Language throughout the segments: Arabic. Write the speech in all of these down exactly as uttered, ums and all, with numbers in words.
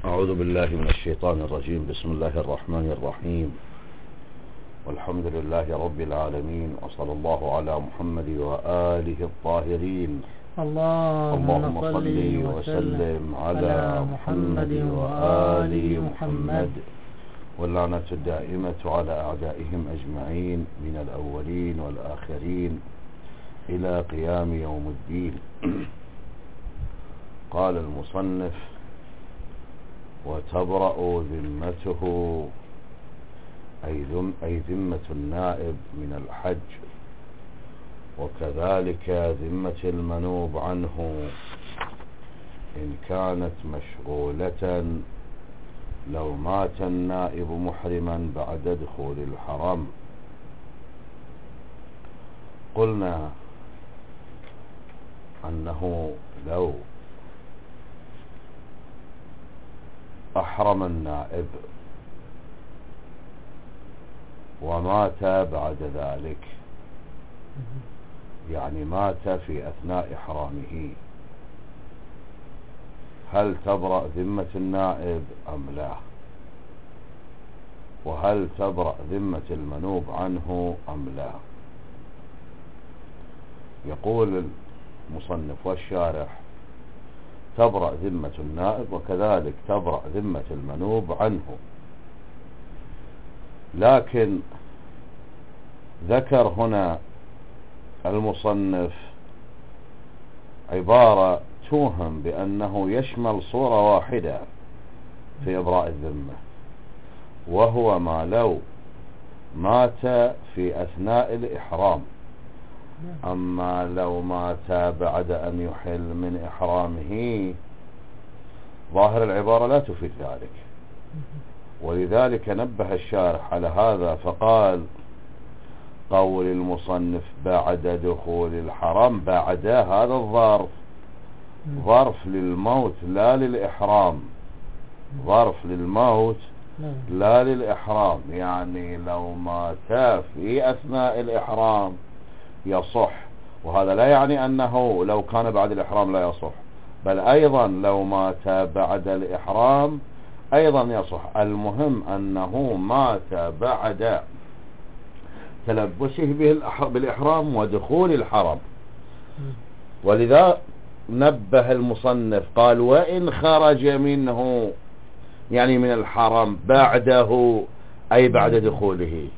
أعوذ بالله من الشيطان الرجيم. بسم الله الرحمن الرحيم، والحمد لله رب العالمين، وصلى الله على محمد وآله الطاهرين. اللهم صل وسلم على محمد وآل محمد، واللعنة الدائمة على أعدائهم أجمعين من الأولين والآخرين إلى قيام يوم الدين. قال المصنف: وتبرأ ذمته أي ذمة النائب من الحج، وكذلك ذمة المنوب عنه إن كانت مشغولة لو مات النائب محرما بعد دخول الحرم. قلنا أنه لو أحرم النائب ومات بعد ذلك، يعني مات في أثناء إحرامه، هل تبرأ ذمة النائب أم لا؟ وهل تبرأ ذمة المنوب عنه أم لا؟ يقول المصنف والشارح: تبرأ ذمة النائب وكذلك تبرأ ذمة المنوب عنه، لكن ذكر هنا المصنف عبارة توهم بأنه يشمل صورة واحدة في إبراء الذمة، وهو ما لو مات في أثناء الإحرام. أما لو مات بعد أن يحل من إحرامه ظاهر العبارة لا تفيد ذلك، ولذلك نبه الشارح على هذا فقال: قول المصنف بعد دخول الحرم، بعد هذا الظرف ظرف للموت لا للإحرام، ظرف للموت لا للإحرام، يعني لو مات في أثناء الإحرام يصح، وهذا لا يعني أنه لو كان بعد الإحرام لا يصح، بل أيضا لو مات بعد الإحرام أيضا يصح. المهم أنه مات بعد تلبسه بالإحرام ودخول الحرم، ولذا نبه المصنف قال: وإن خرج منه، يعني من الحرم بعده أي بعد دخوله،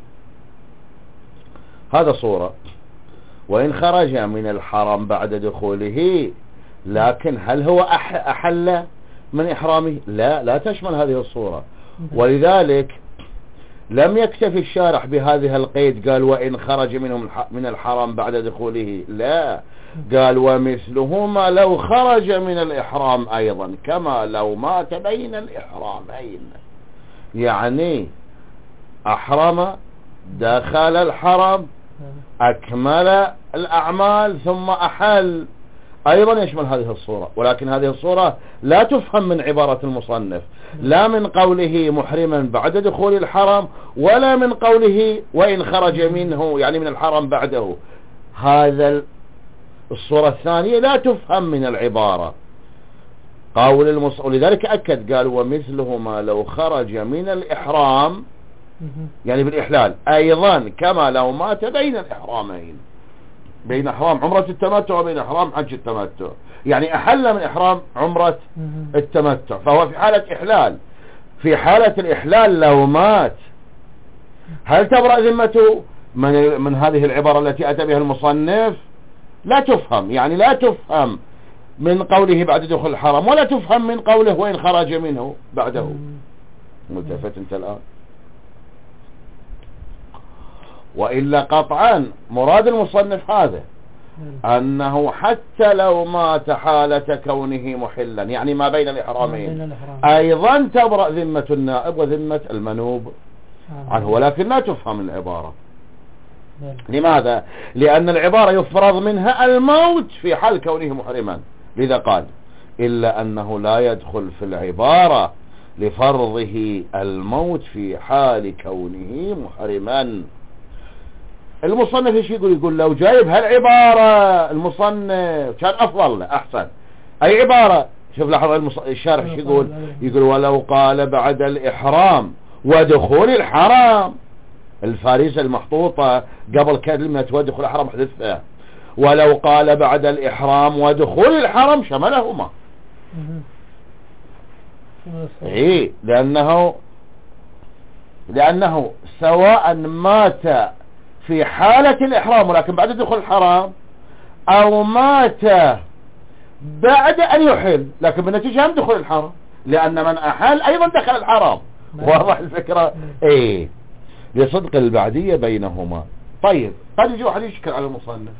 هذا صورة. وإن خرج من الحرم بعد دخوله، لكن هل هو أحل من إحرامه؟ لا، لا تشمل هذه الصورة. ولذلك لم يكتفي الشارح بهذه القيد، قال وإن خرج منهم من الحرم بعد دخوله، لا، قال ومثله ما لو خرج من الإحرام أيضا، كما لو مات بين الإحرامين، يعني أحرم دخل الحرم أكمل الأعمال ثم أحل، أيضا يشمل هذه الصورة. ولكن هذه الصورة لا تفهم من عبارة المصنف، لا من قوله محرما بعد دخول الحرم، ولا من قوله وإن خرج منه يعني من الحرم بعده. هذا الصورة الثانية لا تفهم من العبارة قول المصنف، ولذلك أكد قال ومثله ما لو خرج من الإحرام، يعني بالإحلال أيضا كما لو مات بين الإحرامين، بين إحرام عمرة التمتع وبين إحرام حج التمتع، يعني أحل من إحرام عمرة التمتع، فهو في حالة إحلال. في حالة الإحلال لو مات، هل تبرأ ذمته من, من هذه العبارة التي أتى بها المصنف؟ لا تفهم، يعني لا تفهم من قوله بعد دخول الحرم، ولا تفهم من قوله وإن خرج منه بعده. ملتفت انت الآن؟ وإلا قطعا مراد المصنف هذا، أنه حتى لو مات حالة كونه محلا، يعني ما بين الإحرامين، أيضا تبرأ ذمة النائب وذمة المنوب عنه، ولكن لا تفهم العبارة. لماذا؟ لأن العبارة يفرض منها الموت في حال كونه محرما، لذا قال إلا أنه لا يدخل في العبارة لفرضه الموت في حال كونه محرما. المصنف ايش يقول؟ يقول لو جايب هالعبارة المصنف كان افضل له احسن، اي عبارة شوف لاحظ المص... الشارح شو يقول؟ يقول ولو قال بعد الإحرام ودخول الحرام، الفارزة المحطوطة قبل كلمة ودخول الحرام حذفها، ولو قال بعد الإحرام ودخول الحرام شملهما. ايه لأنه لأنه سواء مات في حالة الإحرام ولكن بعد دخول الحرام، أو مات بعد أن يحل لكن بالنتيجة هم دخول الحرام، لأن من أحل أيضا دخل الحرام. واضح الفكرة؟ ايه لصدق البعدية بينهما. طيب قد يجي واحد يشكل على المصنف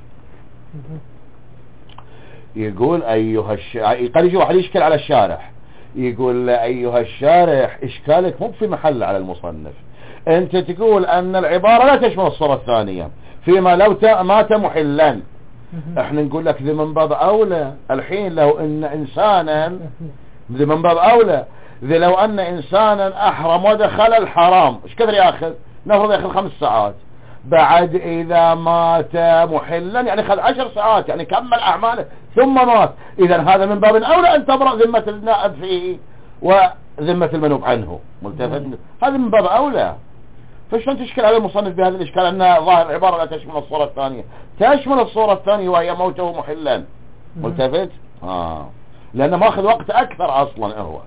يقول أيها الشارح، قد يجي واحد يشكل على الشارح يقول أيها الشارح إشكالك مو في محل على المصنف، أنت تقول أن العبارة لا تشمل الصورة الثانية فيما لو مات محلا. احنا نقول لك ذي من باب أولى الحين لو أن إنسانا، ذي من باب أولى ذي لو أن إنسانا أحرم ودخل الحرام ايش كثر يأخذ؟ نفرض يأخذ خمس ساعات، بعد إذا مات محلا يعني خذ عشر ساعات، يعني كمل أعماله ثم مات. إذا هذا من باب أولى أن تبرأ ذمة النائب فيه وذمة المنوب عنه ملتفت، هذا من باب أولى. فشلون تشكل على المصنف بهذا الإشكال أن ظاهر العبارة لا تشمل الصورة الثانية؟ تشمل الصورة الثانية وهي موته محلا ملتفت. آه. لأنه ماخذ وقت أكثر أصلا هو.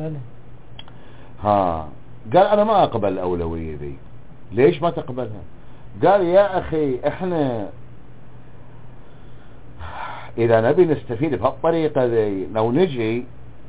ها قال أنا ما أقبل الأولوية ذي. ليش ما تقبلها؟ قال يا أخي إحنا إذا نبي نستفيد بهالطريقة ذي لو نجي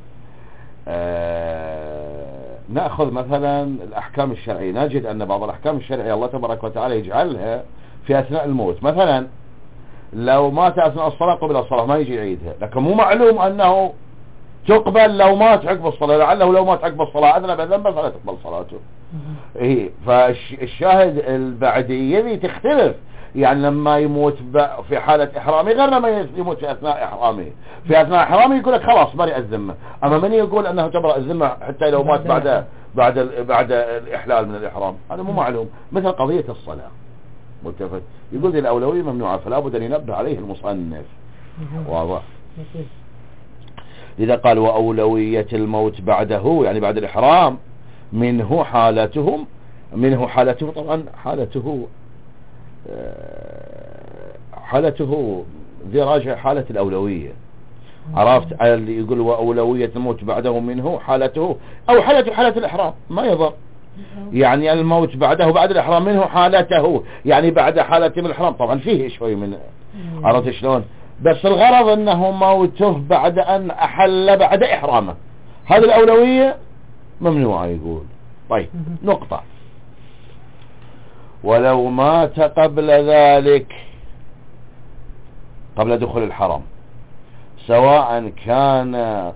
آه نأخذ مثلا الأحكام الشرعية، نجد أن بعض الأحكام الشرعية الله تبارك وتعالى يجعلها في أثناء الموت. مثلا لو مات أثناء الصلاة قبل الصلاة ما يجي يعيدها، لكن مو معلوم أنه تقبل لو مات عقب الصلاة، لعله لو مات عقب الصلاة أذنب ذنبا فلا تقبل صلاته. إيه فالشاهد البعدية ذي تختلف، يعني لما يموت في حالة إحرامي غير لما يموت في أثناء إحرامه. في أثناء إحرامه يقول لك خلاص برئ الذمة، أما من يقول أنه تبرأ الذمة حتى لو مات بعد بعد بعد الإحلال من الإحرام، هذا مو معلوم. مثل قضية الصلاة ملتفت، يقول ذي الأولوية ممنوعة فلا بد أن ينبه عليه المصنف. واضح؟ إذا قال وأولوية الموت بعده يعني بعد الإحرام منه حالتهم، منه حالته طبعا حالته حالته ذي راجع حالة الأولوية، عرفت؟ يقول وأولوية الموت بعده منه حالته أو حالة حالة الإحرام ما يضر، يعني الموت بعده بعد الإحرام منه حالته يعني بعد حالة من الإحرام. طبعا فيه شوي من عرفت شلون، بس الغرض أنه موته بعد أن أحل بعد إحرامه، هذه الأولوية ممنوعة يقول. طيب نقطة، ولو مات قبل ذلك قبل دخول الحرم سواء كان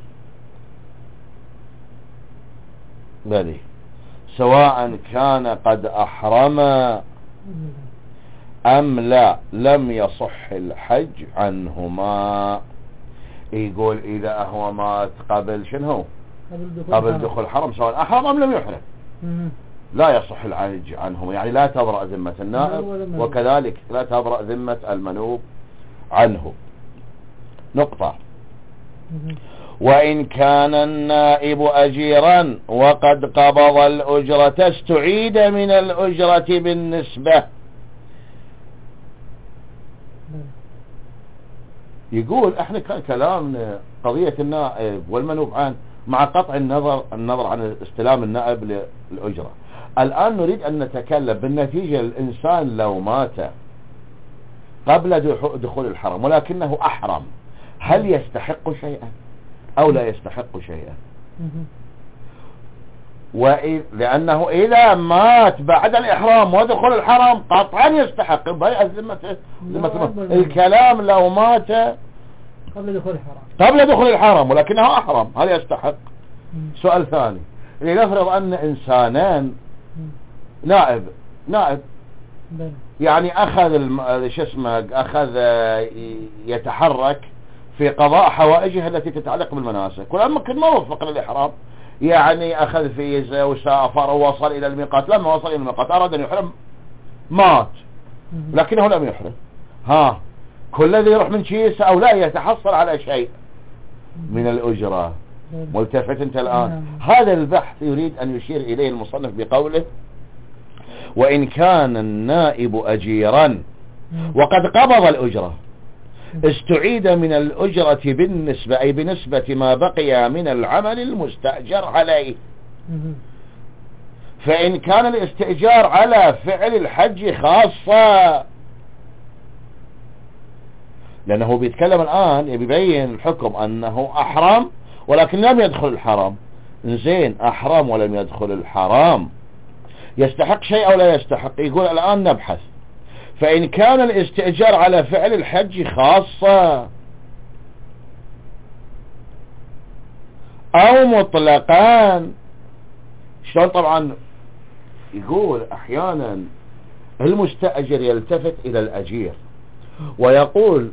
بلي سواء كان قد أحرم أم لا لم يصح الحج عنهما. يقول إذا هو مات قبل شنو قبل دخول الحرم سواء أحرم أم لم يحرم لا يصح الحج عنهما، يعني لا تبرأ ذمة النائب وكذلك لا تبرأ ذمة المنوب عنه. نقطة، وإن كان النائب أجيرا وقد قبض الأجرة استعيد من الأجرة بالنسبة. يقول احنا كان كلامنا قضية النائب والمنوب عنه مع قطع النظر النظر عن استلام النائب للأجرة. الآن نريد أن نتكلم بالنتيجة الإنسان لو مات قبل دخول الحرم ولكنه أحرم، هل يستحق شيئا أو لا يستحق شيئا؟ وإذ لأنه إذا مات بعد الإحرام ودخول الحرم قطعا يستحق بيع الذمة. الكلام لو مات قبل دخول الحرم قبل دخول الحرم ولكنه أحرم هل يستحق؟ سؤال ثاني، لنفرض أن إنسانان نائب نائب يعني أخذ الم... شو اسمه أخذ يتحرك في قضاء حوائجه التي تتعلق بالمناسك، ولما كان ما وفق للإحرام يعني أخذ فيزا وسافر ووصل إلى الميقات، لما وصل إلى الميقات أراد أن يحرم مات لكنه لم يحرم، ها كل الذي يروح من كيسه أو لا يتحصل على شيء؟ من الأجرة. ملتفت انت الآن؟ هذا البحث يريد أن يشير إليه المصنف بقوله وإن كان النائب أجيرا وقد قبض الأجرة استعيد من الأجرة بالنسبة أي بنسبة ما بقي من العمل المستأجر عليه. فإن كان الاستئجار على فعل الحج خاصة، لأنه بيتكلم الآن يبين الحكم أنه أحرم ولكن لم يدخل الحرام. زين، أحرم ولم يدخل الحرام، يستحق شيء أو لا يستحق؟ يقول الآن نبحث. فإن كان الاستئجار على فعل الحج خاصة أو مطلقا، شلون؟ طبعا يقول أحيانا المستأجر يلتفت إلى الأجير ويقول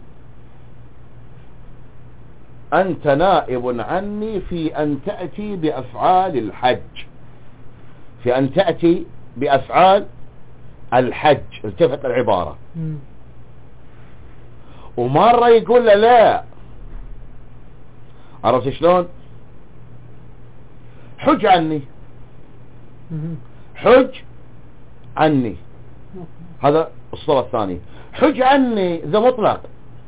أنت نائب عني في أن تأتي بأفعال الحج، في أن تأتي بأفعال الحج، التفت العبارة. ومرة يقول له لا، عرفت شلون؟ حج عني، حج عني، هذا الصورة الثانية. حج عني ذا مطلق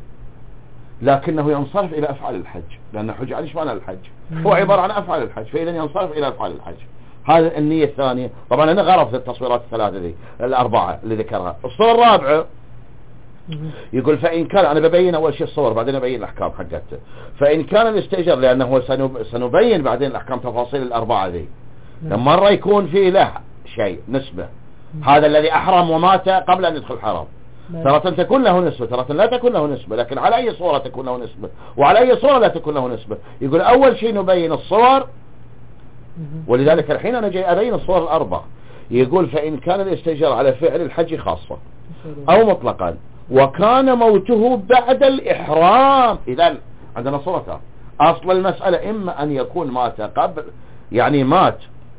لكنه ينصرف إلى أفعال الحج، لأن حج عني ايش معنى الحج؟ هو عبارة عن أفعال الحج، فإذا ينصرف إلى أفعال الحج. هذا النية الثانية. طبعا أنا غرفت التصويرات الثلاثة دي الأربعة اللي ذكرها. الصورة الرابعة يقول فإن كان، أنا ببين أول شيء الصور بعدين أبين الأحكام حقته. فإن كان الاستئجار، لأنه سنبين بعدين الأحكام تفاصيل الأربعة دي، لما مرة يكون فيه له شيء نسبة، هذا الذي أحرم ومات قبل أن يدخل الحرام، ترى تكون له نسبة، ترى لا تكون له نسبة، لكن على أي صورة تكون له نسبة وعلى أي صورة لا تكون له نسبة. يقول أول شيء نبين الصور، ولذلك الحين أنا جاي أبين الصور الأربع. يقول فإن كان الاستئجار على فعل الحج خاصة أو مطلقا وكان موته بعد الإحرام. إذن عندنا صورتان. أصل المسألة إما أن يكون مات قبل، يعني مات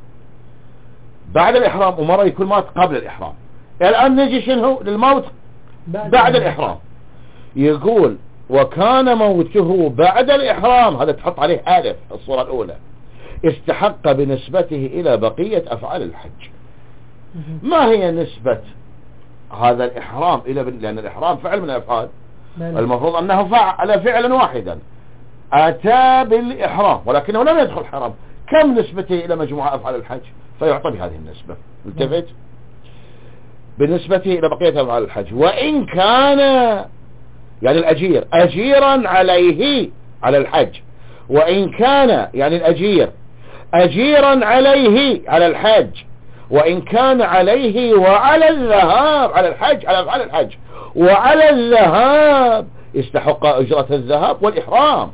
بعد الإحرام، ومرة يكون مات قبل الإحرام. الآن نجي شنو للموت بعد الإحرام. يقول وكان موته بعد الإحرام، هذا تحط عليه ألف الصورة الأولى، استحق بنسبته إلى بقية أفعال الحج. ما هي نسبة هذا الإحرام إلى، لأن الإحرام فعل من الأفعال، المفروض أنه فعل فعلا واحدا، أتى بالإحرام ولكنه لم يدخل الحرام، كم نسبته إلى مجموعة أفعال الحج؟ فيعطى بهذه النسبة. التفت بالنسبة إلى بقية أفعال الحج. وإن كان يعني الأجير أجيرا عليه على الحج، وإن كان يعني الأجير أجيرا عليه على الحج، وإن كان عليه وعلى الذهاب على الحج، على أفعال الحج وعلى الذهاب، استحق أجرة الذهاب والإحرام.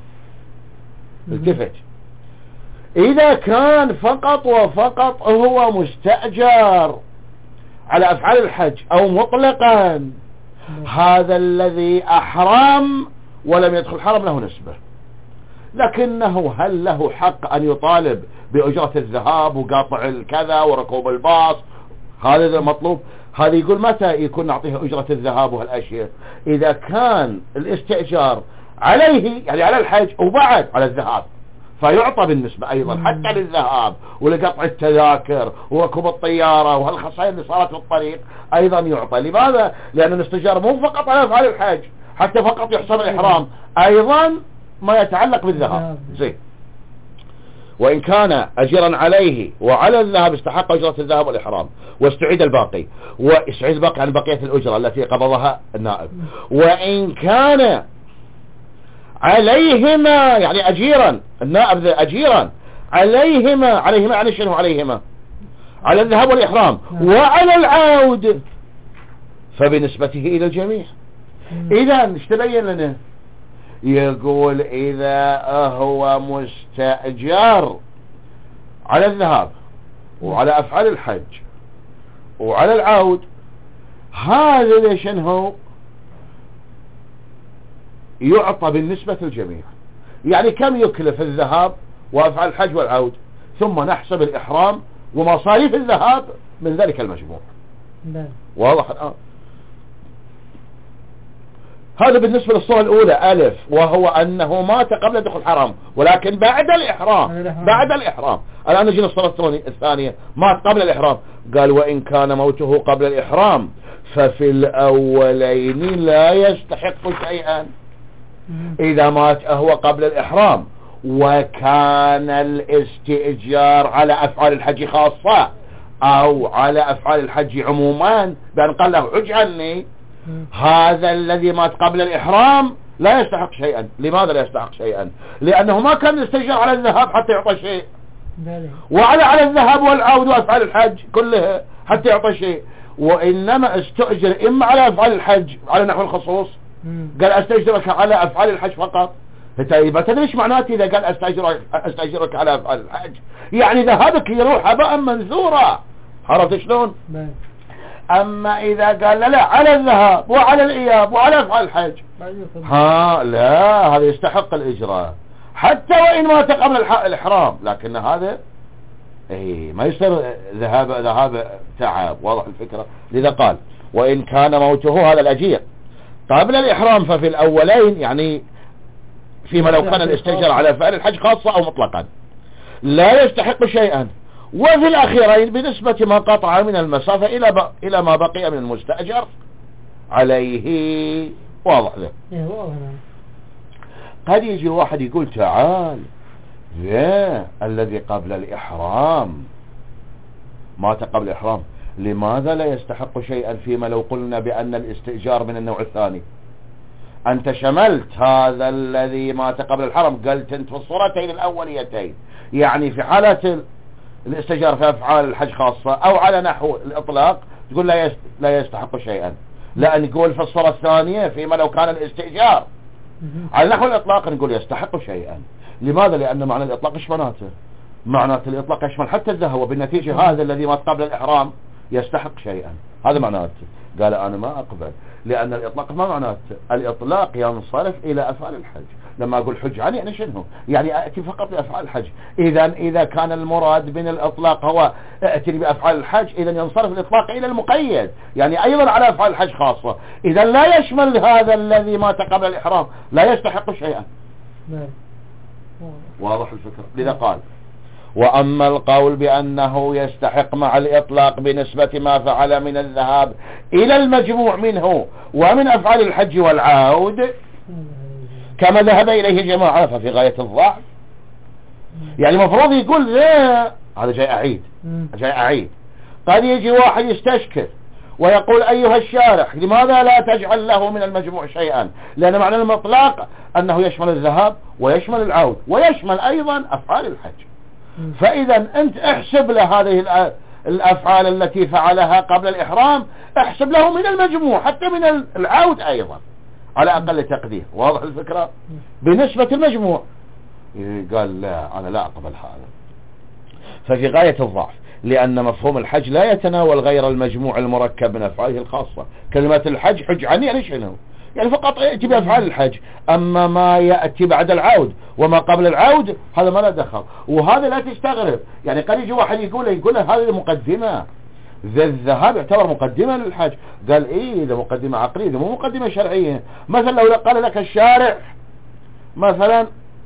التفت. إذا كان فقط وفقط هو مستأجر على أفعال الحج أو مطلقا، هذا الذي أحرم ولم يدخل الحرم له نسبة، لكنه هل له حق أن يطالب بأجرة الذهاب وقاطع الكذا وركوب الباص؟ هذا المطلوب. هذا يقول متى يكون نعطيه أجرة الذهاب وهالأشياء؟ إذا كان الاستئجار عليه يعني على الحج وبعد على الذهاب، فيعطى بالنسبة أيضا حتى للذهاب ولقطع التذاكر وركوب الطيارة وهالخسائر اللي صارت في الطريق أيضا يعطى. لماذا؟ لأن الاستئجار مو فقط على أفعال الحج، حتى فقط يحسب الإحرام أيضا ما يتعلق بالذهاب. زين. وإن كان أجرا عليه وعلى الذهاب استحق أجرة الذهاب والإحرام، واستعيد الباقي، واستعيد الباقي عن بقية الأجرة التي قبضها النائب. وإن كان عليهما يعني أجيرا، النائب أجيرا عليهما، عليهما يعني شنو عليهما؟ على الذهاب والإحرام وعلى العود، فبنسبته إلى الجميع. إذا ايش تبين لنا؟ يقول إذا هو مستأجر على الذهاب وعلى أفعال الحج وعلى العود، هذا ليش هو يعطى بالنسبة للجميع. يعني كم يكلف الذهاب وأفعال الحج والعود، ثم نحسب الإحرام ومصاريف الذهاب من ذلك المجموع. واضح الآن؟ هذا بالنسبة للصورة الأولى ألف، وهو أنه مات قبل دخول الحرم ولكن بعد الإحرام. بعد الإحرام. الآن نجي للصورة الثانية، مات قبل الإحرام. قال وإن كان موته قبل الإحرام ففي الأولين لا يستحق شيئا. إذا مات هو قبل الإحرام وكان الاستئجار على أفعال الحج خاصة أو على أفعال الحج عموما، بأن قال له حج عني، هذا الذي مات قبل الإحرام لا يستحق شيئا. لماذا لا يستحق شيئا؟ لأنه ما كان يستأجر على الذهاب حتى يعطى شيء، وعلى على الذهاب والعود وأفعال الحج كلها حتى يعطى شيء، وإنما استأجر إما على أفعال الحج على نحو الخصوص، قال أستأجرك على أفعال الحج فقط. فتأيبا تدري ايش معناته إذا قال أستأجرك, أستأجرك على أفعال الحج؟ يعني ذهابك يروح هباء منثورا. عرفت شلون؟ أما إذا قال لا, لا على الذهاب وعلى الإياب وعلى أفعال الحج، ها لا، هذا يستحق الإجراء حتى وإن مات قبل الإحرام. لكن هذا ايه ما يصير ذهاب ذهاب تعب. واضح الفكرة؟ لذا قال وإن كان موته هذا الأجير قبل الإحرام ففي الأولين، يعني فيما لو كان الاستئجار على فعل الحج خاصة أو مطلقا، لا يستحق شيئا. وفي الأخيرين بنسبة ما قطع من المسافة إلى ب... إلى ما بقي من المستأجر عليه. واضح له؟ قد يجي واحد يقول تعال لا، الذي قبل الإحرام مات قبل الإحرام، لماذا لا يستحق شيئا فيما لو قلنا بأن الاستئجار من النوع الثاني؟ أنت شملت هذا الذي مات قبل الحرم، قلت أنت في الصورتين الأوليتين، يعني في حالة الاستئجار في أفعال الحج خاصة أو على نحو الإطلاق تقول لا لا يستحق شيئا. لا، نقول في الصورة الثانية فيما لو كان الاستئجار على نحو الإطلاق نقول يستحق شيئا. لماذا؟ لأن معنى الإطلاق إيش معناته؟ معناته الإطلاق يشمل حتى الذهب، وبالنتيجة هذا الذي مات قبل الإحرام يستحق شيئا. هذا معناته. قال أنا ما أقبل، لأن الإطلاق ما معناته. الإطلاق ينصرف إلى أفعال الحج. لما أقول حج عني يعني شنو؟ يعني أأتي فقط بأفعال الحج. إذا إذا كان المراد من الإطلاق هو أأتي بأفعال الحج، إذا ينصرف الإطلاق إلى المقيد، يعني أيضا على أفعال الحج خاصة. إذا لا يشمل هذا الذي مات قبل الإحرام، لا يستحق شيئا. واضح الفكرة؟ لذا قال وأما القول بأنه يستحق مع الإطلاق بنسبة ما فعل من الذهاب إلى المجموع منه ومن أفعال الحج والعود كما ذهب إليه جماعة ففي غاية الضعف. يعني المفروض يقول لا، هذا جاي أعيد جاي أعيد قد يجي واحد يستشكل ويقول أيها الشارح لماذا لا تجعل له من المجموع شيئا؟ لأن معنى المطلق أنه يشمل الذهاب ويشمل العود ويشمل أيضا أفعال الحج. فإذا أنت احسب له هذه الأفعال التي فعلها قبل الإحرام، احسب له من المجموع حتى من العود أيضا على أقل تقدير. واضح الفكرة؟ بنسبة المجموع. قال لا، أنا لا أقبل هذا، ففي غاية الضعف، لأن مفهوم الحج لا يتناول غير المجموع المركب من أفعاله الخاصة. كلمة الحج حج عني يعني شنو؟ يعني فقط يأتي بأفعال الحج. أما ما يأتي بعد العود وما قبل العود هذا ما له دخل. وهذا لا تستغرب، يعني قد يجي واحد يقول يقول هذه مقدمة، ذا الذهاب يعتبر مقدمة للحج. قال إيه، إذا مقدمة عقلية، إذا مو مقدمة شرعية. مثلا لو قال لك الشارع مثلا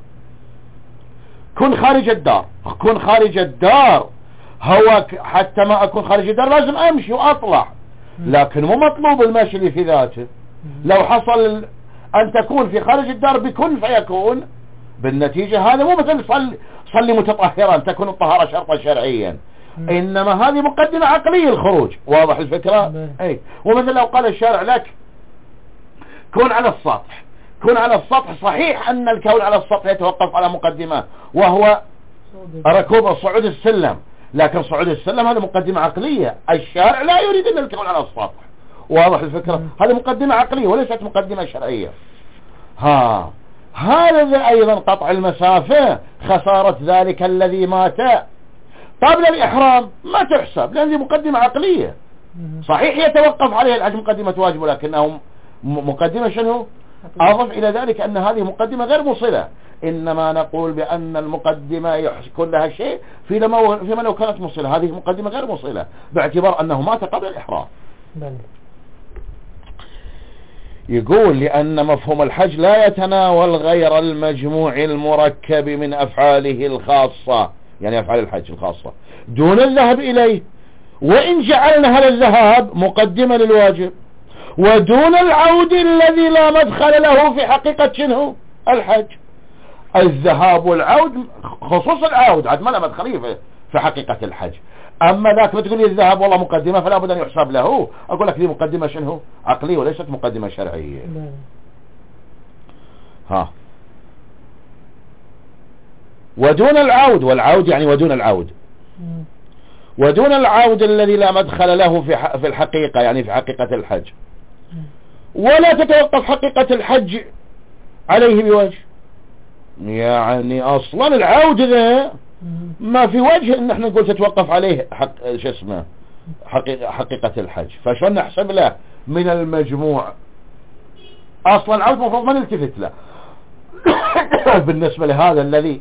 كن خارج الدار، كن خارج الدار، هو حتى ما أكون خارج الدار لازم أمشي وأطلع، لكن مو مطلوب المشي اللي في ذاته. لو حصل أن تكون في خارج الدار بكن فيكون، بالنتيجة هذا مو مثل صلي, صلي متطهرا تكون الطهارة شرطا شرعيا، إنما هذه مقدمة عقلية الخروج. واضح الفكرة؟ أي. ومثل لو قال الشارع لك كن على السطح، كن على السطح، صحيح أن الكون على السطح يتوقف على مقدمة وهو ركوب صعود السلم، لكن صعود السلم هذا مقدمة عقلية. الشارع لا يريد أن الكون على السطح. واضح الفكرة؟ هذه مقدمة عقلية وليست مقدمة شرعية. ها هذا أيضا قطع المسافة، خسارة ذلك الذي مات قبل الإحرام ما تحسب، لأن هذه مقدمة عقلية. صحيح يتوقف عليه الحج مقدمة واجب، ولكنه مقدمة شنو؟ أضف إلى ذلك أن هذه مقدمة غير مصلة. إنما نقول بأن المقدمة يكون لها شيء فيما فيما لو كانت مصلة، هذه مقدمة غير مصلة باعتبار أنه مات قبل الإحرام. يقول لأن مفهوم الحج لا يتناول غير المجموع المركب من أفعاله الخاصة، يعني أفعال الحج الخاصة دون الذهاب إليه، وإن جعلنا هذا الذهاب مقدمة للواجب، ودون العود الذي لا مدخل له في حقيقة شنو الحج. الذهاب والعود خصوص العود عاد ما له مدخلية في حقيقة الحج. أما ذاك بتقول لي الذهاب والله مقدمة فلا بد أن يحسب له، أقول لك دي مقدمة شنو عقلية وليست مقدمة شرعية. ها ودون العود، والعود يعني ودون العود، ودون العود الذي لا مدخل له في في الحقيقة يعني في حقيقة الحج، ولا تتوقف حقيقة الحج عليه بوجه. يعني أصلا العود ذا ما في وجه ان احنا نقول تتوقف عليه حق شو اسمه حقيقة, حقيقة الحج. فشو نحسب له من المجموع؟ اصلا العود مفروض ما نلتفت له بالنسبة لهذا الذي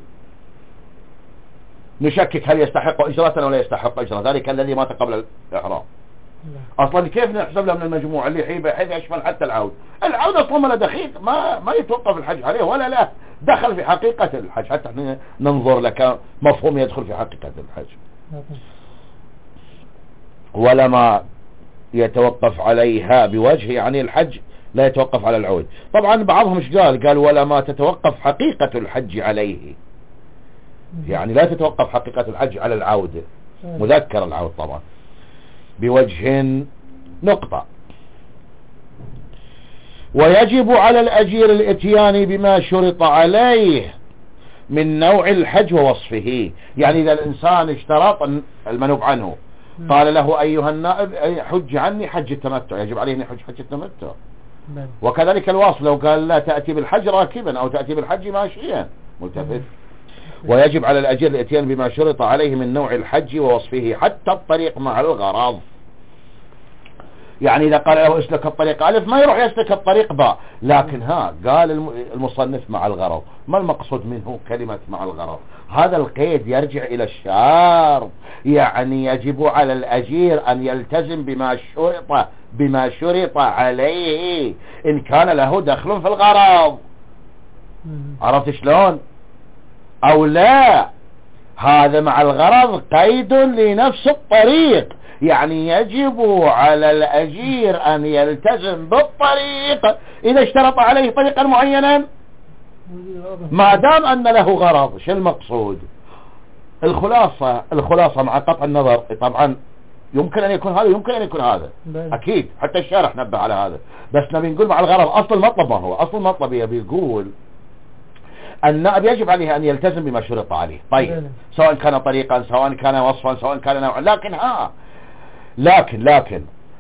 نشكك هل يستحق اجرة ولا يستحق اجرة، ذلك الذي مات قبل الاحرام. اصلا كيف نحسب له من المجموع اللي حيبه حيث يشمل حتى العود؟ العود اصلا ما له دخيل، ما ما يتوقف الحج عليه ولا له دخل في حقيقة الحج حتى احنا ننظر لك مفهوم يدخل في حقيقة الحج. ولا ما يتوقف عليها بوجه يعني الحج لا يتوقف على العود. طبعا بعضهم ايش قال؟ قال ولا ما تتوقف حقيقة الحج عليه، يعني لا تتوقف حقيقة الحج على العود، مذكر العود طبعا بوجه نقطة. ويجب على الأجير الاتيان بما شرط عليه من نوع الحج ووصفه. يعني إذا الإنسان اشترط المنوب عنه قال له أيها النائب حج عني حج التمتع، يجب عليه أن يحج حج التمتع. وكذلك الوصف لو قال لا تأتي بالحج راكبا أو تأتي بالحج ماشيا ملتفت. ويجب على الأجير الاتيان بما شرط عليه من نوع الحج ووصفه حتى الطريق مع الغرض. يعني إذا قال له اسلك الطريق ألف ما يروح يسلك الطريق باء، لكن ها قال المصنف مع الغرض. ما المقصود منه كلمة مع الغرض؟ هذا القيد يرجع إلى الشرط، يعني يجب على الأجير أن يلتزم بما شرط بما شرط عليه إن كان له دخل في الغرض. عرفت شلون؟ أو لا، هذا مع الغرض قيد لنفس الطريق، يعني يجب على الأجير أن يلتزم بالطريق إذا اشترط عليه طريقا معينا ما دام أن له غرض. شو المقصود؟ الخلاصة الخلاصة مع قطع النظر طبعا يمكن أن يكون هذا يمكن أن يكون هذا أكيد، حتى الشارح نبه على هذا، بس نبي نقول مع الغرض أصل المطلب ما هو أصل المطلب يبي يقول النائب يجب عليه أن يلتزم بما شرط عليه. طيب سواء كان طريقا سواء كان وصفا سواء كان نوعا، لكن ها لكن لكن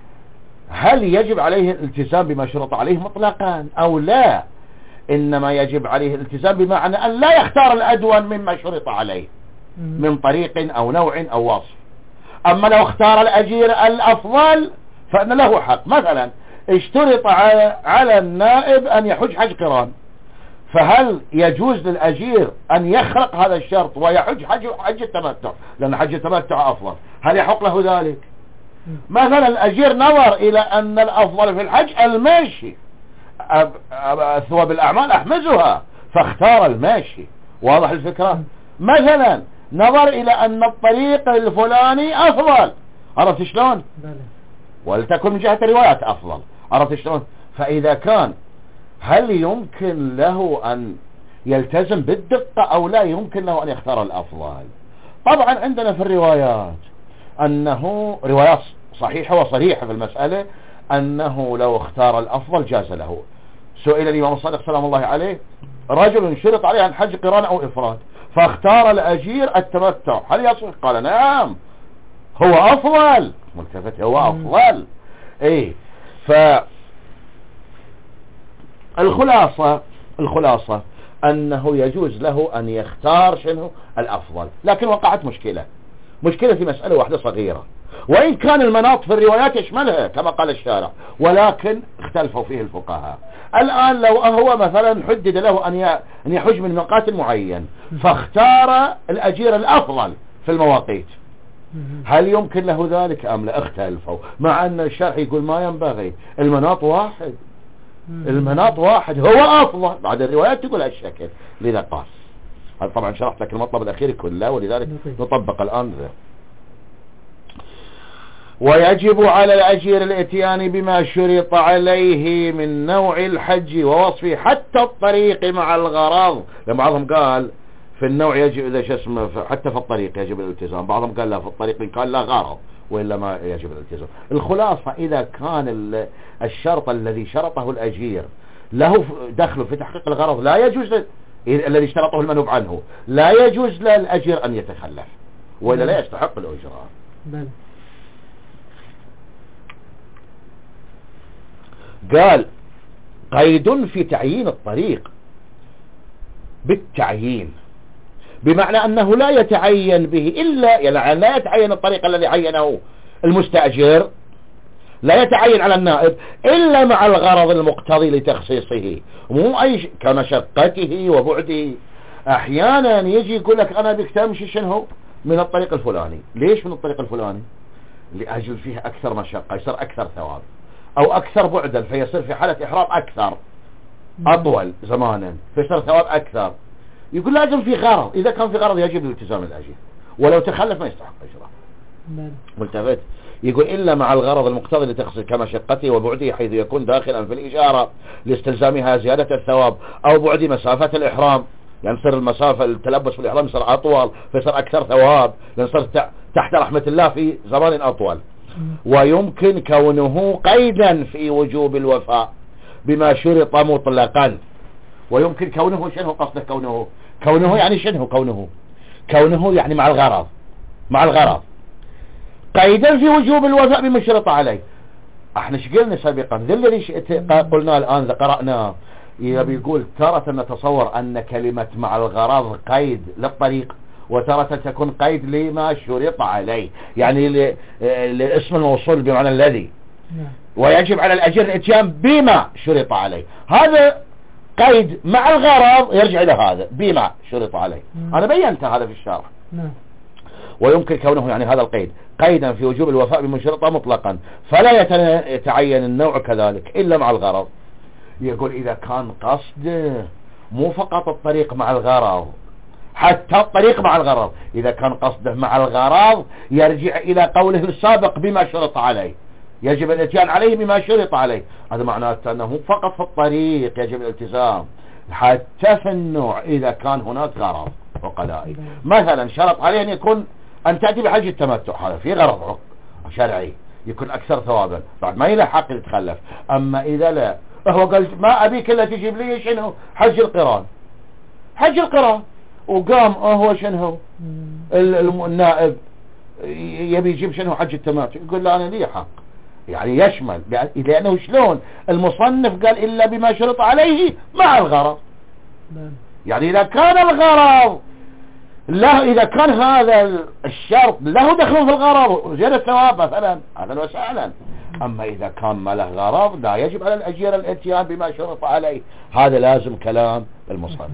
هل يجب عليه الالتزام بما شرط عليه مطلقا أو لا؟ إنما يجب عليه الالتزام بمعنى أن لا يختار الأدون مما شرط عليه من طريق أو نوع أو وصف. أما لو اختار الأجير الأفضل فإن له حق. مثلا اشترط على النائب أن يحج حج قران، فهل يجوز للأجير أن يخرق هذا الشرط ويحج حج حج التمتع لأن حج التمتع أفضل؟ هل يحق له ذلك؟ مثلا الأجير نظر إلى أن الأفضل في الحج الماشي، ثواب الأعمال أحمزها فاختار الماشي. واضح الفكرة؟ مثلا نظر إلى أن الطريق الفلاني أفضل، عرفت شلون؟ ولتكن من جهة الروايات أفضل، عرفت شلون؟ فإذا كان هل يمكن له أن يلتزم بالدقة أو لا يمكن له أن يختار الأفضل؟ طبعا عندنا في الروايات أنه روايات صحيحة وصريحة في المسألة أنه لو اختار الأفضل جاز له. سئل الإمام الصادق سلام الله عليه رجل شرط عليه عن حج قران أو إفراد فاختار الأجير التمتع، هل يصح؟ قال نعم هو أفضل، ملتفت هو أفضل. ايه فالخلاصة الخلاصة أنه يجوز له أن يختار شنو الأفضل. لكن وقعت مشكلة مشكلة في مسألة واحدة صغيرة، وإن كان المناط في الروايات يشملها كما قال الشارع، ولكن اختلفوا فيه الفقهاء. الآن لو هو مثلا حدد له أن يحج من ميقات معين فاختار الأجير الأفضل في المواقيت، هل يمكن له ذلك أم لا؟ اختلفوا، مع أن الشارع يقول ما ينبغي، المناط واحد المناط واحد هو أفضل. بعد الروايات تقول هالشكل لذا قاس. هذا طبعا شرحت لك المطلب الأخير كله ولذلك نطبق الآن ذا. ويجب على الأجير الاتيان بما شرط عليه من نوع الحج ووصفه حتى الطريق مع الغرض. لما بعضهم قال في النوع يجب إذا شو اسمه حتى في الطريق يجب الالتزام، بعضهم قال لا في الطريق إن كان لا غرض وإلا ما يجب الالتزام. الخلاصة إذا كان الشرط الذي شرطه الأجير له دخل في تحقيق الغرض لا يجوز ل... الذي اشترطه المنوب عنه لا يجوز للأجير أن يتخلف وإلا لا يستحق الأجرة. بل. قال قيد في تعيين الطريق بالتعيين بمعنى أنه لا يتعين به إلا يعني لا يتعين الطريق الذي عينه المستأجر لا يتعين على النائب إلا مع الغرض المقتضي لتخصيصه مو أي ش... كمشقته وبعده. أحيانا يجي يقول لك أنا بك تمشي شنو من الطريق الفلاني. ليش من الطريق الفلاني؟ لأجل فيه أكثر مشقة يصير أكثر ثواب أو أكثر بعدا فيصير في حالة إحرام أكثر أطول زمانا فيصير ثواب أكثر. يقول لازم في غرض. إذا كان في غرض يجب الالتزام الأجير ولو تخلف ما يستحق أجره. ملتفت يقول إلا مع الغرض المقتضي لتخصيص كمشقته وبعده حيث يكون داخلا في الإشارة لاستلزامها زيادة الثواب أو بعد مسافة الإحرام يعني يصير المسافة التلبس في الإحرام يصير أطول فيصير أكثر ثواب لأن صار تحت رحمة الله في زمان أطول. ويمكن كونه قيدا في وجوب الوفاء بما شرط مطلقا. ويمكن كونه شنو قصده كونه كونه يعني شنو كونه كونه يعني مع الغرض مع الغرض قيدا في وجوب الوفاء بما شرط عليه. احنا ايش قلنا سابقا ذا الذي قلنا الآن قرأناه يبي يقول تارة نتصور أن كلمة مع الغرض قيد للطريق وتارة تكون قيد لما شرط عليه يعني لاسم الموصول بمعنى الذي ويجب على الأجير الاتيان بما شرط عليه. هذا قيد مع الغرض يرجع إلى هذا بما شرط عليه. أنا بينت هذا في الشرح. ويمكن كونه يعني هذا القيد قيدا في وجوب الوفاء بما شرط مطلقا فلا يتعين النوع كذلك إلا مع الغرض. يقول إذا كان قصده مو فقط الطريق مع الغرض حتى الطريق مع الغرض إذا كان قصده مع الغرض يرجع إلى قوله السابق بما شرط عليه يجب الاتيان عليه بما شرط عليه. هذا معناته أنه فقط في الطريق يجب الالتزام حتى في النوع إذا كان هناك غرض وقلائل. مثلا شرط عليه أن يكون أن تأتي بحج التمتع هذا في غرض شرعي يكون أكثر ثوابا بعد ما يلحق يتخلف. أما إذا لا هو قال ما أبيك إلا تجيب لي شنو حج القران حج القران وقام هو شنو النائب يبي يجيب شنو حج التمتع يقول لا أنا لي حق يعني يشمل لأنه شلون المصنف قال إلا بما شرط عليه مع الغرض يعني إذا كان الغرض له إذا كان هذا الشرط له دخل في الغرض زيادة الثواب مثلا هذا وسهلا. أما إذا كان ما له غرض لا يجب على الأجير الاتيان بما شرط عليه. هذا لازم كلام المصنف.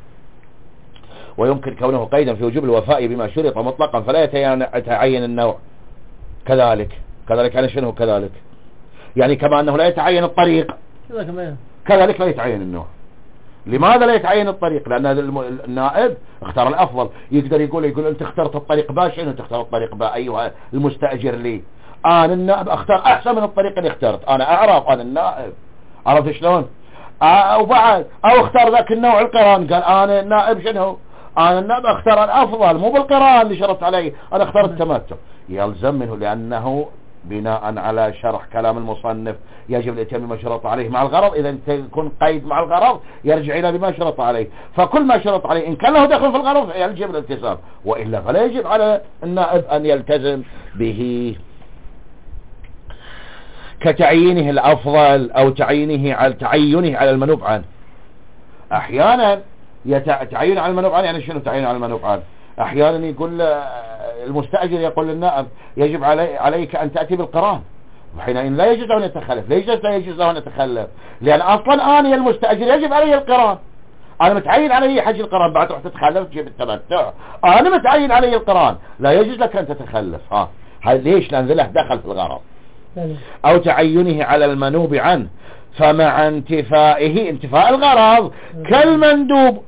ويمكن كونه قيدا في وجوب الوفاء بما شرط مطلقا فلا يتعين النوع كذلك كذلك يعني شنو كذلك يعني كما أنه لا يتعين الطريق كذلك لا يتعين النوع. لماذا لا يتعين الطريق؟ لأن النائب اختار الأفضل يقدر يقول يقول أنت اخترت الطريق با شنو تختار الطريق با أيها المستأجر لي أنا النائب اختار أحسن من الطريق اللي اخترت أنا أعرف أنا النائب عرفت شلون آه وبعد أو اختار ذاك النوع القران قال أنا النائب شنو أنا النائب اختار الأفضل مو بالقران اللي شرطت عليه أنا اختار التمتع. يلزم منه لأنه بناء على شرح كلام المصنف يجب الاتيان بما شرط عليه مع الغرض. إذا يكون قيد مع الغرض يرجع إلى بما شرط عليه فكل ما شرط عليه إن كان له دخل في الغرض يجب الالتزام وإلا فلا يجب على النائب أن يلتزم به كتعيينه الأفضل أو تعيينه على تعينه على المنوب عنه. أحيانا يتعين على المنوب عنه يعني شنو تعين على المنوب عنه أحيانا يقول المستأجر يقول للنائب يجب علي عليك أن تأتي بالقران وحينئذ لا يجوز أن يتخلف. ليش لا يجوز أن يتخلف؟ لأن أصلا أنا المستأجر يجب علي القران أنا متعين علي حج القران بعد تروح تتخلف تجيب التمتع أنا متعين علي القران لا يجوز لك أن تتخلف. ها ليش؟ لأن له دخل في الغرض. أو تعينه على المنوب عنه فمع انتفائه انتفاء الغرض كالمندوب.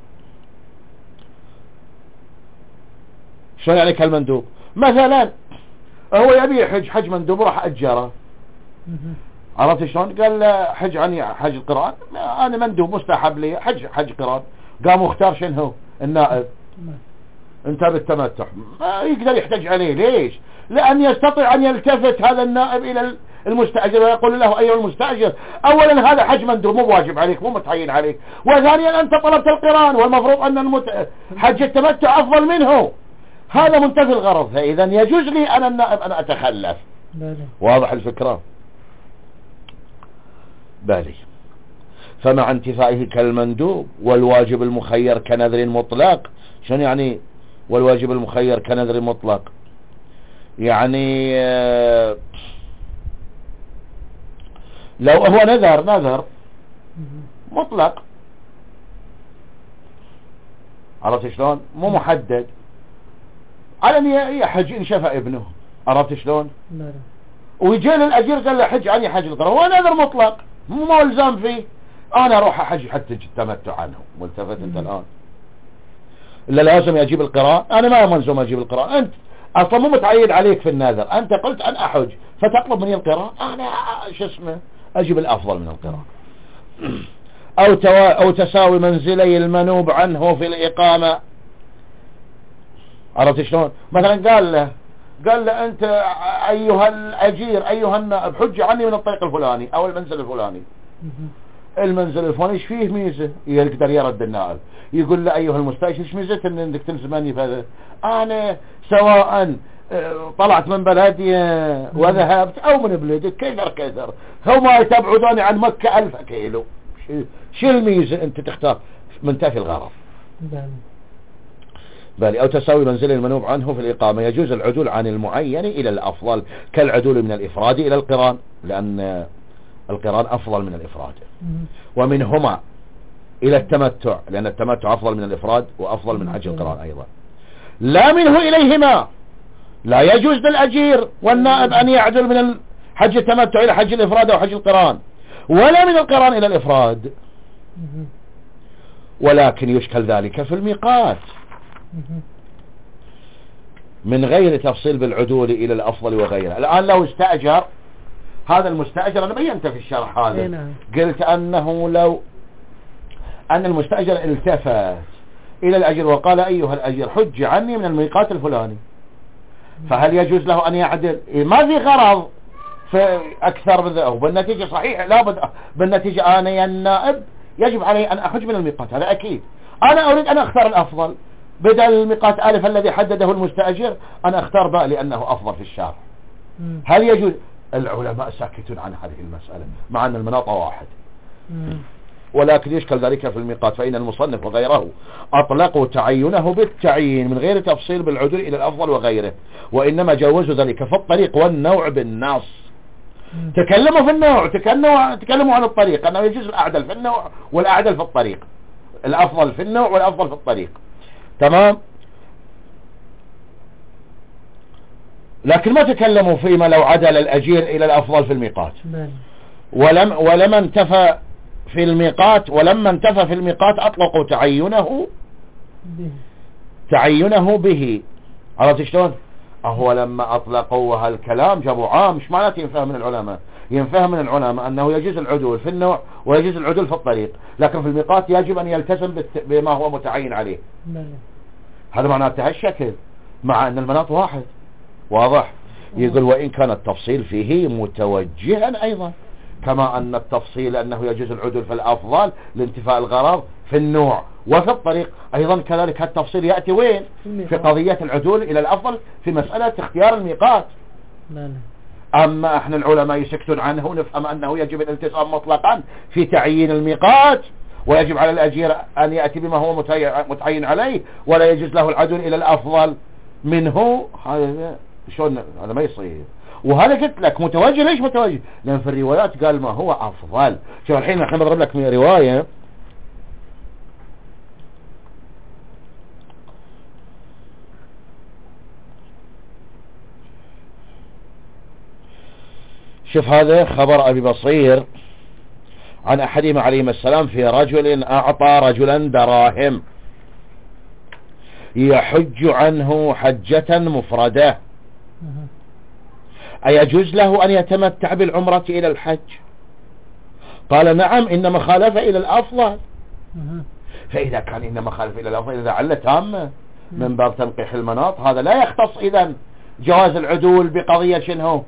شو يعني كالمندوب؟ مثلا هو يبي يحج حج مندوب راح أجره، عرفت شلون؟ قال له حج عني حج القرآن، أنا مندوب مستحب لي حج حج قرآن. قام اختار شنو النائب انت بالتمتع، ما يقدر يحتج عليه. ليش؟ لأن يستطيع أن يلتفت هذا النائب إلى المستأجر ويقول له أيها المستأجر، أولا هذا حج مندوب مو واجب عليك مو متعين عليك، وثانيا أنت طلبت القرآن والمفروض أن المت... حج التمتع أفضل منه، هذا منتفي الغرض، فإذا يجوز لي أنا النائب أنا أتخلف. واضح الفكرة؟ بالي. فمع انتفائه كالمندوب والواجب المخير كنذر مطلق. شنو يعني والواجب المخير كنذر مطلق؟ يعني لو هو نذر نذر مطلق، عرفت شلون؟ مو محدد، على ان يحج ان شفى ابنه، عرفت شلون؟ ويجي للاجير قال له حج عني حج القرآن، هو نذر مطلق مو ملزم فيه، انا اروح احج حتى التمتع عنه. والتفت انت الان الا لازم يجيب القرآن، انا ما ملزم اجيب القرآن، انت اصلا مو متعين عليك في النذر، انت قلت ان احج فتطلب مني القرآن، انا شو اسمه اجيب الافضل من القرآن. او توا او تساوي منزلي المنوب عنه في الاقامة، عرفت شلون؟ مثلا قال له قال له انت ايها الاجير ايها النائب حج عني من الطريق الفلاني او المنزل الفلاني. المنزل الفلاني ايش فيه ميزه؟ يقدر يرد النائب يقول له ايها المستأجر ايش ميزه ان انك تلزمني بهذا؟ انا سواء طلعت من بلدي وذهبت او من بلدك كثر كثر، هما تبعدوني عن مكة الف كيلو، شو الميزه انت تختار؟ منتفي الغرض. بالي. او تساوي منزل المنوب عنه في الإقامة، يجوز العدول عن المعين الى الافضل كالعدول من الافراد الى القران، لان القران افضل من الافراد، ومنهما الى التمتع لان التمتع افضل من الافراد وافضل من حج القران ايضا، لا منه اليهما. لا يجوز للاجير والنائب ان يعدل من حج التمتع الى حج الافراد او حج القران، ولا من القران الى الافراد، ولكن يشكل ذلك في الميقات من غير تفصيل بالعدول الى الافضل وغيره. الان لو استأجر هذا المستأجر، انا بينت في الشرح هذا قلت انه لو ان المستأجر التفت الى الاجير وقال ايها الاجير حج عني من الميقات الفلاني، فهل يجوز له ان يعدل؟ ما في غرض في اكثر من ذا، وبالنتيجة صحيح لا بد بالنتيجة انا يا النائب يجب علي ان احج من الميقات، هذا اكيد. انا اريد ان اختار الافضل، بدل الميقات الف الذي حدده المستأجر انا اختار باء لانه افضل في الشارع. هل يجوز؟ العلماء ساكتون عن هذه المسألة مع ان المناط واحد، ولكن يشكل ذلك في الميقات، فإن المصنف وغيره أطلقوا تعينه بالتعيين من غير تفصيل بالعدول إلى الأفضل وغيره، وإنما جوزوا ذلك في الطريق والنوع بالنص. تكلموا في النوع، تكلموا, تكلموا عن الطريق أنه يجوز الأعدل في النوع والأعدل في الطريق، الأفضل في النوع والأفضل في الطريق، تمام. لكن ما تكلموا فيما لو عدل الأجير إلى الأفضل في الميقات، ولم ولما انتفى في الميقات ولما انتفى في الميقات أطلقوا تعينه تعينه به. عرفت شلون؟ أهو لما أطلقوا هالكلام جابوا عام، مش معناته ينفهم من العلماء، ينفهم من العلماء أنه يجوز العدول في النوع ويجوز العدول في الطريق، لكن في الميقات يجب أن يلتزم بما هو متعين عليه. هذا معناته هالشكل، مع أن المناط واحد. واضح؟ يقول وإن كان التفصيل فيه متوجها أيضا، كما أن التفصيل أنه يجوز العدول في الأفضل لانتفاء الغرض في النوع وفي الطريق، أيضا كذلك التفصيل يأتي وين؟ في قضية العدول إلى الأفضل في مسألة اختيار الميقات. أما احنا العلماء يسكتون عنه، نفهم أنه يجب الالتزام مطلقا في تعيين الميقات، ويجب على الأجير أن يأتي بما هو متعين عليه، ولا يجوز له العدول إلى الأفضل منه. هذا شلون؟ هذا ما يصير. وهذا قلت لك متوجه. ليش متوجه؟ لأن في الروايات قال ما هو أفضل. شوف الحين احنا بضرب لك من رواية، شوف هذا خبر أبي بصير عن أحدهم عليهما السلام في رجل أعطى رجلا دراهم يحج عنه حجة مفردة، أيجوز له أن يتمتع بالعمرة إلى الحج؟ قال نعم، إنما خالف إلى الأفضل. فإذا كان إنما خالف إلى الأفضل إذا علة تامة من باب تنقيح المناط، هذا لا يختص إذن جواز العدول بقضية شنو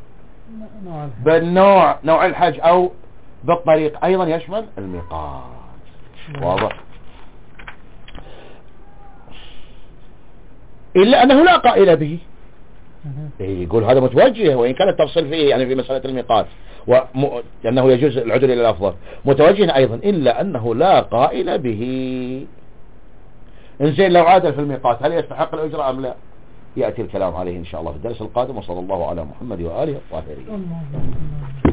بالنوع نوع الحج أو بالطريق، أيضا يشمل الميقات. واضح؟ إلا أنه لا قائل به. يقول هذا متوجه، وإن كان التفصيل فيه يعني في مسألة الميقات وأنه يجوز العدول إلى الأفضل متوجه أيضا، إلا أنه لا قائل به. إنزين لو عادل في الميقات هل يستحق الأجرة أم لا؟ يأتي الكلام عليه إن شاء الله في الدرس القادم. وصلى الله على محمد وآله الطاهرين.